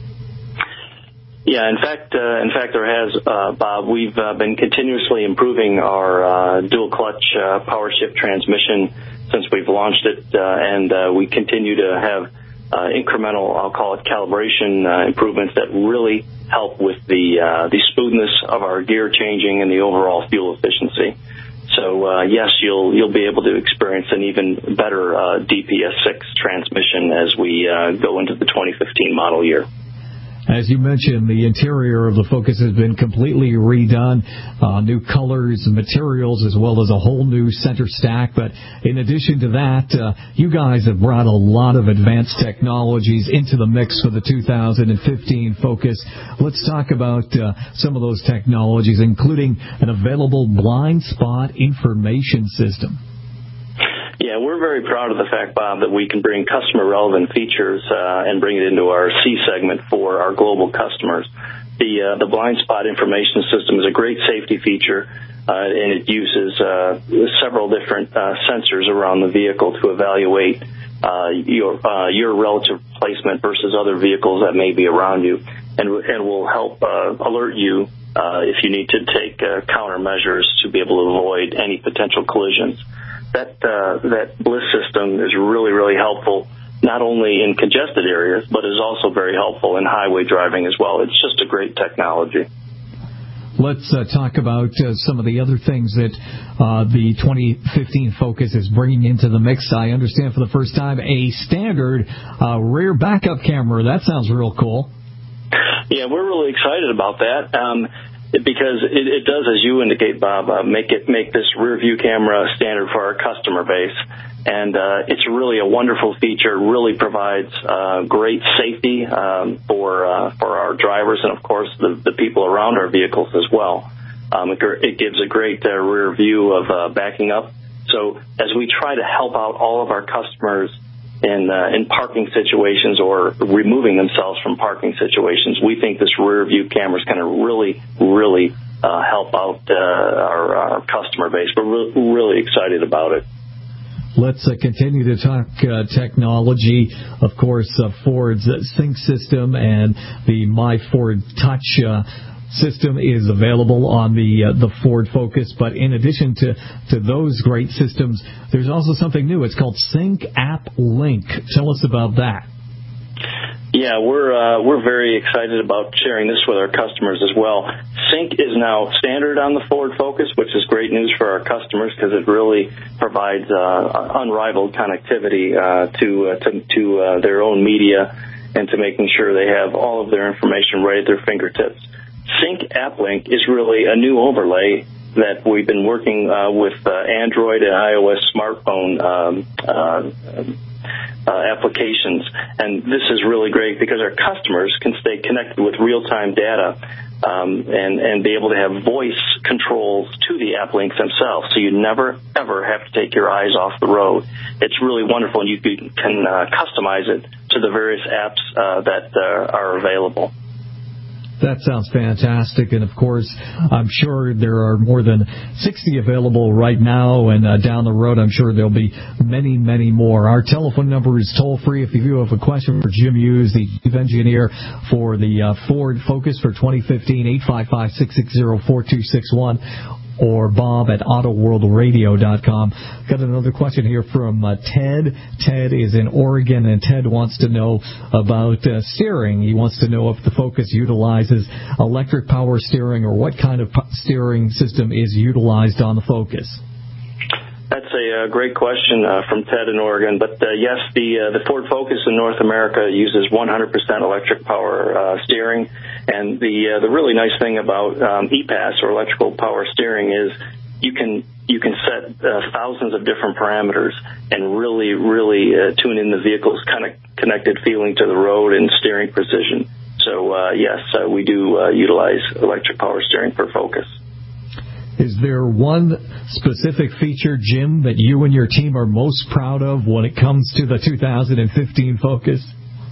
Yeah, in fact, uh, in fact, there has, uh, Bob. We've uh, been continuously improving our uh, dual clutch uh, power shift transmission since we've launched it, uh, and uh, we continue to have uh, incremental, I'll call it calibration uh, improvements that really help with the uh, the smoothness of our gear changing and the overall fuel efficiency. So uh, yes, you'll you'll be able to experience an even better uh, D P S six transmission as we uh, go into the twenty fifteen model year. As you mentioned, the interior of the Focus has been completely redone, uh, new colors and materials, as well as a whole new center stack. But in addition to that, uh, you guys have brought a lot of advanced technologies into the mix for the two thousand fifteen Focus. Let's talk about uh, some of those technologies, including an available blind spot information system. Yeah, we're very proud of the fact, Bob, that we can bring customer-relevant features uh, and bring it into our C segment for our global customers. The uh, the blind spot information system is a great safety feature, uh, and it uses uh, several different uh, sensors around the vehicle to evaluate uh, your uh, your relative placement versus other vehicles that may be around you, and and will help uh, alert you uh, if you need to take uh, countermeasures to be able to avoid any potential collisions. That uh, that Bliss system is really, really helpful, not only in congested areas, but is also very helpful in highway driving as well. It's just a great technology. let's uh, talk about uh, some of the other things that uh, the twenty fifteen Focus is bringing into the mix. I understand for the first time a standard uh, rear backup camera. That sounds real cool. Yeah, we're really excited about that. Um, Because it, it does, as you indicate, Bob, uh, make it make this rear view camera standard for our customer base, and uh, it's really a wonderful feature. It really provides uh, great safety um, for uh, for our drivers and, of course, the, the people around our vehicles as well. Um, it, it gives a great uh, rear view of uh, backing up. So as we try to help out all of our customers in uh, in parking situations or removing themselves from parking situations, we think this rear view camera is going to really, really uh, help out uh, our, our customer base. We're re- really excited about it. Let's uh, continue to talk uh, technology. Of course, uh, Ford's Sync system and the My Ford Touch uh, system is available on the uh, the Ford Focus, but in addition to, to those great systems, there's also something new. It's called Sync App Link. Tell us about that. Yeah, we're uh, we're very excited about sharing this with our customers as well. Sync is now standard on the Ford Focus, which is great news for our customers because it really provides uh, unrivaled connectivity uh, to uh, to, to uh, their own media and to making sure they have all of their information right at their fingertips. Sync App Link is really a new overlay that we've been working uh, with uh, Android and iOS smartphone um, uh, uh, applications. And this is really great because our customers can stay connected with real-time data um, and, and be able to have voice controls to the app links themselves. So you never, ever have to take your eyes off the road. It's really wonderful, and you can uh, customize it to the various apps uh, that uh, are available. That sounds fantastic, and of course, I'm sure there are more than sixty available right now, and uh, down the road, I'm sure there'll be many, many more. Our telephone number is toll-free. If you have a question for Jim Hughes, the chief engineer for the uh, Ford Focus for twenty fifteen, eight five five, six six zero, four two six one. Or Bob at auto world radio dot com. Got another question here from uh, Ted. Ted is in Oregon, and Ted wants to know about uh, steering. He wants to know if the Focus utilizes electric power steering or what kind of steering system is utilized on the Focus. That's a uh, great question uh, from Ted in Oregon. But, uh, yes, the uh, the Ford Focus in North America uses one hundred percent electric power uh, steering. And the uh, the really nice thing about um, E PAS, or electrical power steering, is you can you can set uh, thousands of different parameters and really, really uh, tune in the vehicle's kind of connected feeling to the road and steering precision. So, uh, yes, uh, we do uh, utilize electric power steering for Focus. Is there one specific feature, Jim, that you and your team are most proud of when it comes to the two thousand fifteen Focus?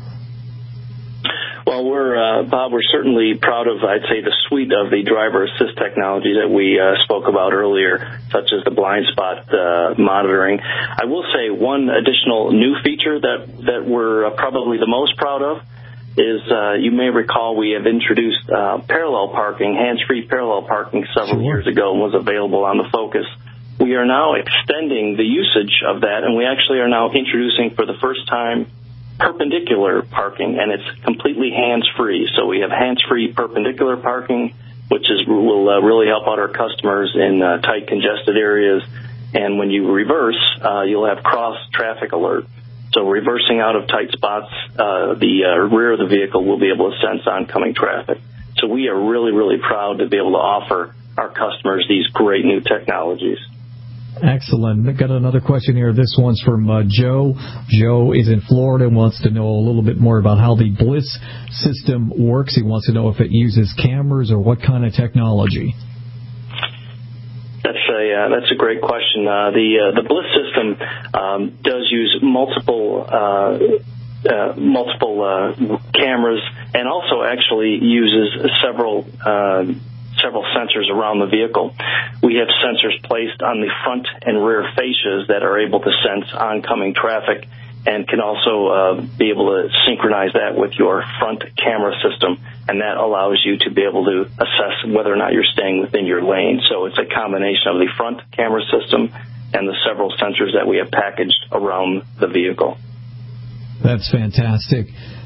Well, we're, uh, Bob, we're certainly proud of, I'd say, the suite of the driver assist technology that we uh, spoke about earlier, such as the blind spot uh, monitoring. I will say one additional new feature that, that we're uh, probably the most proud of is, uh, you may recall, we have introduced uh, parallel parking, hands-free parallel parking several sure. years ago and was available on the Focus. We are now extending the usage of that, and we actually are now introducing for the first time perpendicular parking, and it's completely hands-free. So we have hands-free perpendicular parking, which is will uh, really help out our customers in uh, tight, congested areas. And when you reverse, uh, you'll have cross-traffic alert. So reversing out of tight spots, uh, the uh, rear of the vehicle will be able to sense oncoming traffic. So we are really, really proud to be able to offer our customers these great new technologies. Excellent. I've got another question here. This one's from uh, Joe. Joe is in Florida and wants to know a little bit more about how the Bliss system works. He wants to know if it uses cameras or what kind of technology. That's a uh, that's a great question. Uh, the uh, the Bliss system um, does use multiple uh, uh, multiple uh, cameras, and also actually uses several. Uh, several sensors around the vehicle. We have sensors placed on the front and rear fascias that are able to sense oncoming traffic and can also uh, be able to synchronize that with your front camera system, and that allows you to be able to assess whether or not you're staying within your lane. So it's a combination of the front camera system and the several sensors that we have packaged around the vehicle. That's fantastic.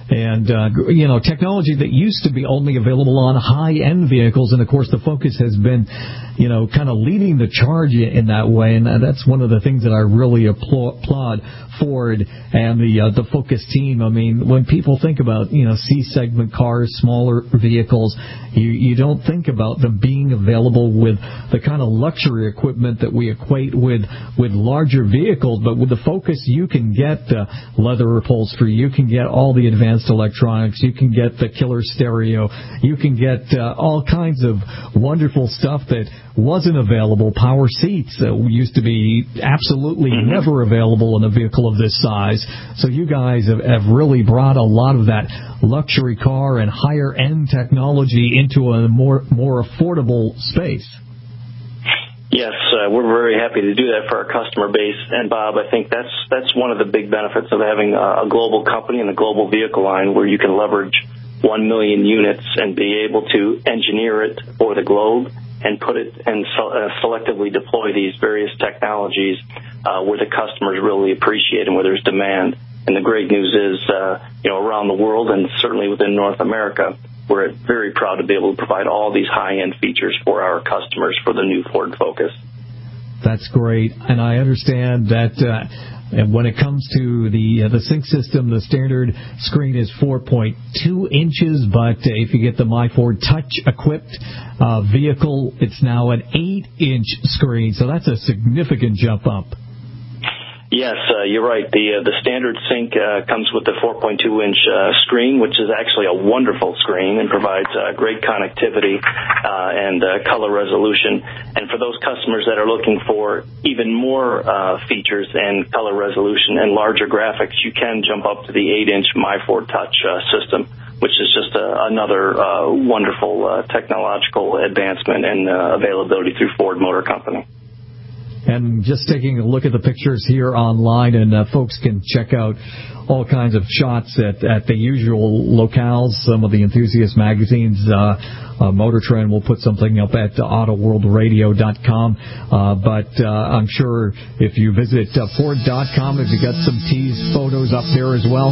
And, uh, you know, technology that used to be only available on high-end vehicles. And, of course, the Focus has been, you know, kind of leading the charge in that way. And that's one of the things that I really applaud Ford and the uh, the Focus team. I mean, when people think about, you know, C-segment cars, smaller vehicles, you, you don't think about them being available with the kind of luxury equipment that we equate with, with larger vehicles. But with the Focus, you can get uh, leather upholstery, you can get all the advanced electronics, you can get the killer stereo, you can get uh, all kinds of wonderful stuff that wasn't available. Power seats uh, used to be absolutely mm-hmm. never available in a vehicle of this size. So you guys have, have really brought a lot of that luxury car and higher end technology into a more more affordable space. Yes, uh, we're very happy to do that for our customer base. And, Bob, I think that's that's one of the big benefits of having a, a global company and a global vehicle line where you can leverage one million units and be able to engineer it for the globe and put it and so, uh, selectively deploy these various technologies uh, where the customers really appreciate and where there's demand. And the great news is, uh, you know, around the world and certainly within North America, we're very proud to be able to provide all these high-end features for our customers for the new Ford Focus. That's great. And I understand that uh, when it comes to the uh, the sync system, the standard screen is four point two inches, but uh, if you get the MyFord Touch-equipped uh, vehicle, it's now an eight inch screen. So that's a significant jump up. Yes, uh, you're right. The uh, the standard sync uh, comes with the four point two inch uh, screen, which is actually a wonderful screen and provides uh, great connectivity uh, and uh, color resolution. And for those customers that are looking for even more uh, features and color resolution and larger graphics, you can jump up to the eight inch MyFord Touch uh, system, which is just uh, another uh, wonderful uh, technological advancement and uh, availability through Ford Motor Company. And just taking a look at the pictures here online, and uh, folks can check out all kinds of shots at, at the usual locales. Some of the enthusiast magazines, uh, uh, Motor Trend will put something up at auto world radio dot com. Uh, but uh, I'm sure if you visit uh, Ford dot com, have you got some teased photos up there as well?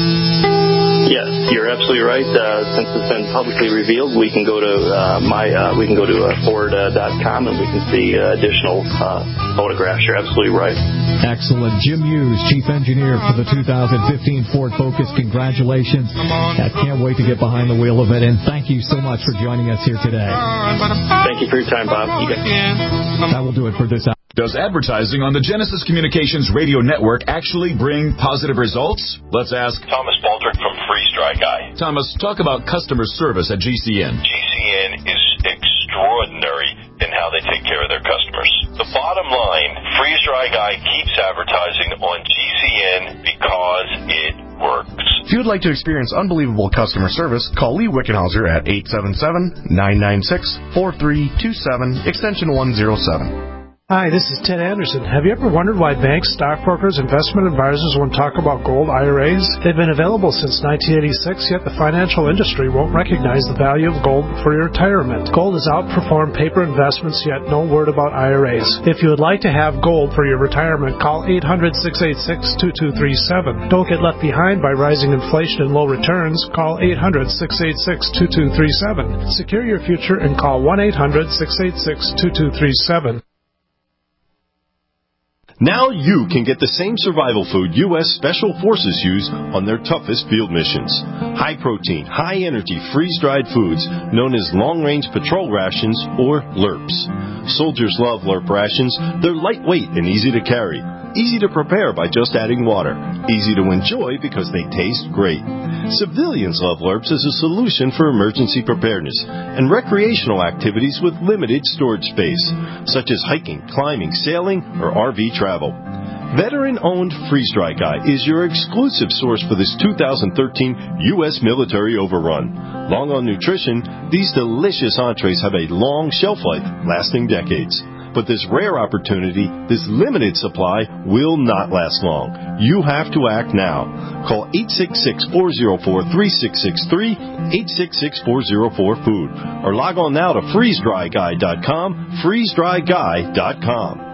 Yes, you're absolutely right. Uh, since it's been publicly revealed, we can go to uh, my uh, we can go to uh, Ford dot com and we can see uh, additional uh, photographs. You're absolutely right. Excellent. Jim Hughes, Chief Engineer for the two thousand fifteen Ford Focus. Congratulations. I can't wait to get behind the wheel of it, and thank you so much for joining us here today. Thank you for your time, Bob. You that will do it for this hour. Does advertising on the Genesis Communications radio network actually bring positive results? Let's ask Thomas Baldrick from Freeze Dry Guy. Thomas, talk about customer service at G C N. G C N is extraordinary in how they take care of their customers. The bottom line, Freeze Dry Guy keeps advertising on G C N because it works. If you would like to experience unbelievable customer service, call Lee Wickenhauser at eight seven seven, nine nine six, four three two seven, extension one oh seven. Hi, this is Ted Anderson. Have you ever wondered why banks, stockbrokers, investment advisors won't talk about gold I R As? They've been available since nineteen eighty-six, yet the financial industry won't recognize the value of gold for your retirement. Gold has outperformed paper investments, yet no word about I R As. If you would like to have gold for your retirement, call eight hundred, six eight six, two two three seven. Don't get left behind by rising inflation and low returns. Call eight hundred, six eight six, two two three seven. Secure your future and call one eight hundred, six eight six, two two three seven. Now you can get the same survival food U S Special Forces use on their toughest field missions. High-protein, high-energy, freeze-dried foods known as long-range patrol rations, or L R Ps. Soldiers love L R P rations. They're lightweight and easy to carry. Easy to prepare by just adding water. Easy to enjoy because they taste great. Civilians love L R Ps as a solution for emergency preparedness and recreational activities with limited storage space, such as hiking, climbing, sailing, or R V travel. Veteran-owned Freeze Dry Guy is your exclusive source for this two thousand thirteen U S military overrun. Long on nutrition, these delicious entrees have a long shelf life, lasting decades. But this rare opportunity, this limited supply, will not last long. You have to act now. Call eight six six, four oh four, three six six three, eight six six, four oh four, food, or log on now to freeze dry guy dot com, freeze dry guy dot com.